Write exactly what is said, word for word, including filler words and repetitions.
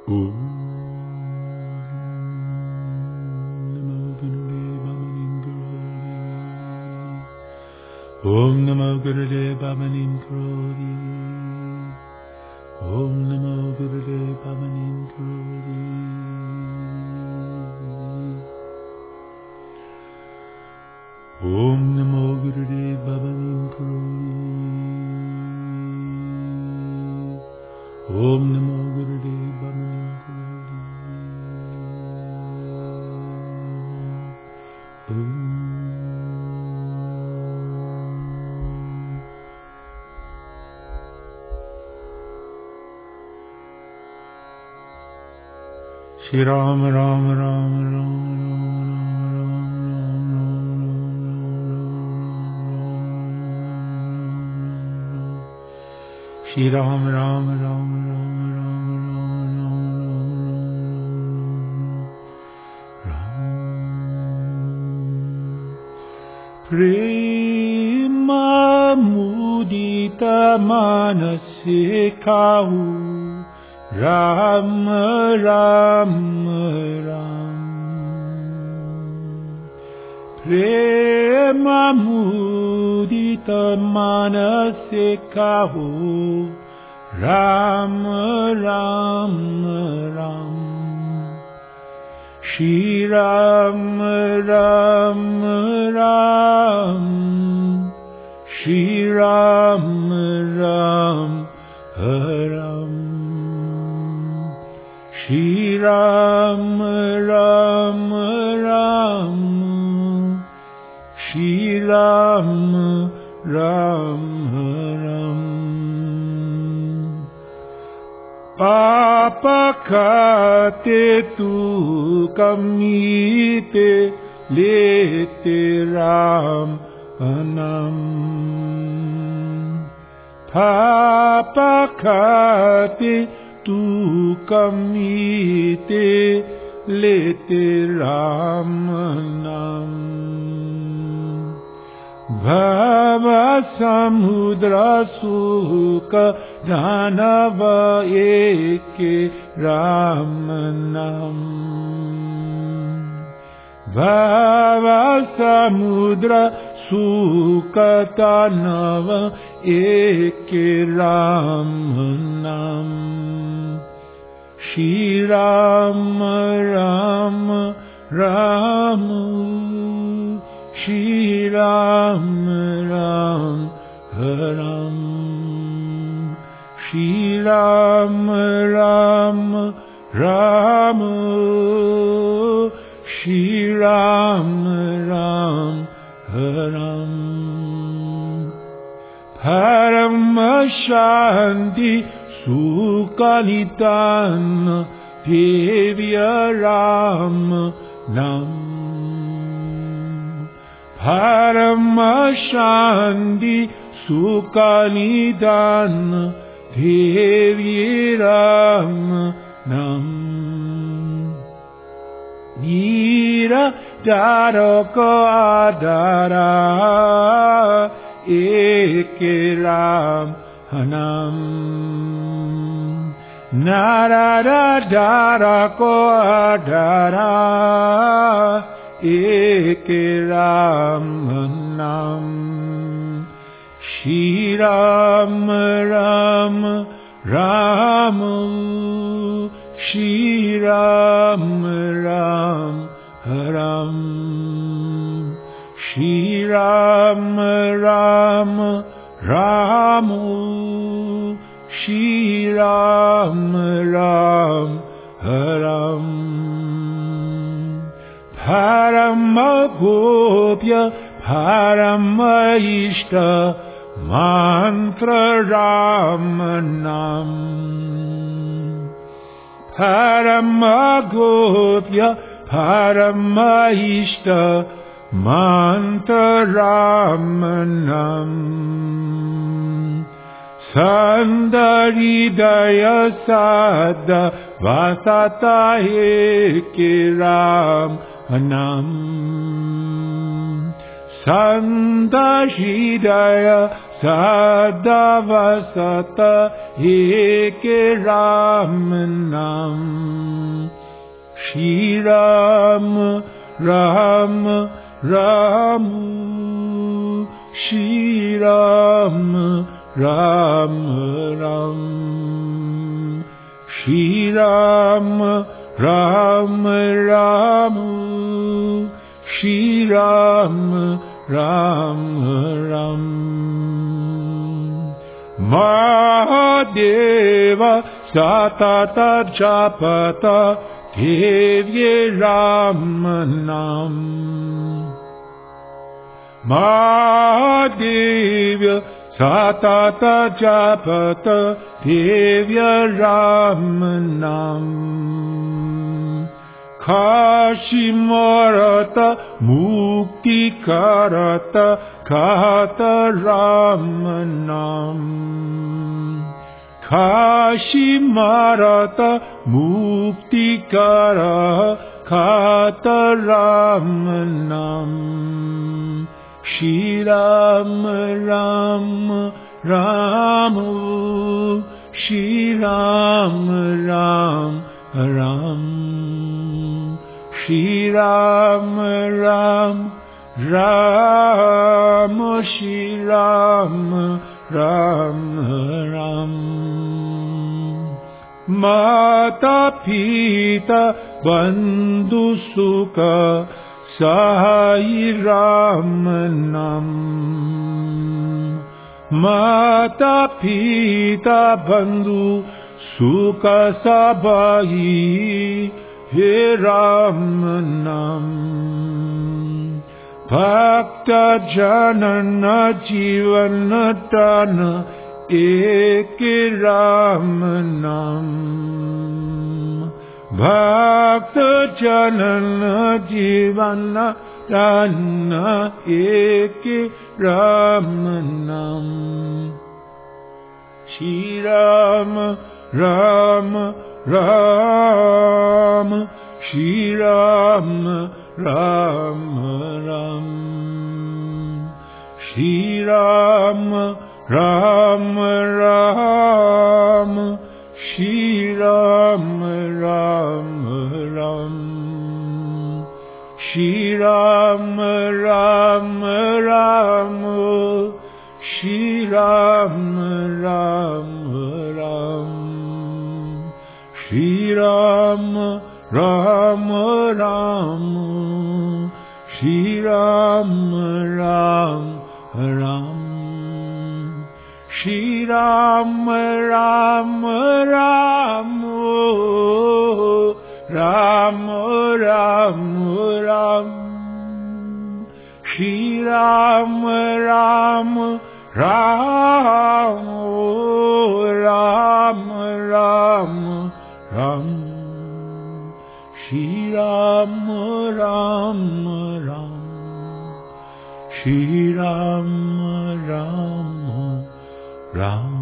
Om Namo Gurudev Bhavanin Karodi. Om Namo Gurudev Bhavanin Karodi. Om Namo Gurudev Bhavanin Karodi. Om Namo Gurudev Bhavanin Karodi. Om Shri Ram Ram Ram Ram Shri Ram Ram Ram Ram Ram Prema mudita manase kahu Ram Ram Ram Prema mudita manase kaho Ram Ram Ram Shri Ram Ram Ram Shri Ram Ram Ram Shri Ram Ram Ram Shri Ram Ram Ram Papa kate tu kamite lete Ram Anam Papa kate tu kamite lete Ram Nam Bhava samudra sukha dhanava eke Ram Nam Bhava samudra sukha dhanava eke Ram Nam Shri Ram Ram Ram Shri Ram Ram Ram Shri Ram Ram Ram Shri Ram Ram Ram Parama Shanti Sukhanitana Devya Ram Nam Parama Shanti Sukhanitana Devya Ram Nam Nira Daraka Adara Eke Ram Nam Narada Darako Adara Eke Ram Nam Shri Ram Ram Ram Shri Ram Ram Ram Shri Ram Ram Ram Shri Ram Ram Ram Parama Gopya Parama Ishta Mantra Ram Nam Parama Gopya Parama Ishta Mantra Ram Nam Sandaridaya Sada Vasata Eke Ram Nam Santa Hridaya Sada Vasata Eke Ram Nam Shri Ram Ram Ram Shri Ram Ram Ram Shri Ram Ram Ram Shri Ram Ram Ram Mahadeva Satata Japata Devye Ram Nam Mahadeva Satata Japata Devya Ram Nam Kashimarata Mukti Karata Kata Ram Nam Kashimarata Mukti Karata Kata Ram Nam Shri Ram Ram Ram Shri Ram Ram Ram Shri Ram Ram Ram Shri Ram Ram Ram Mata Pita Bandhu Sukha Sai Ram Nam Mata Pita Bandhu Sukha Sabai He Ram Nam Bhakta Janana Jivana Dana Eke Ram Nam Bhakta Janana Jivana Dana Eke Ram Nam Shri Ram Ram Ram Shri Ram Ram Ram Shri Ram Ram Ram Shri Ram Ram Ram Shri Ram Ram Ram Shri Ram Ram Ram Shri Ram Ram Ram Shri Ram Ram Ram Shri Ram Ram Ram Ram Ram Ram Shri Ram Ram Ram Ram Ram Ram Shri Ram Ram Ram Shri Ram Ram Ram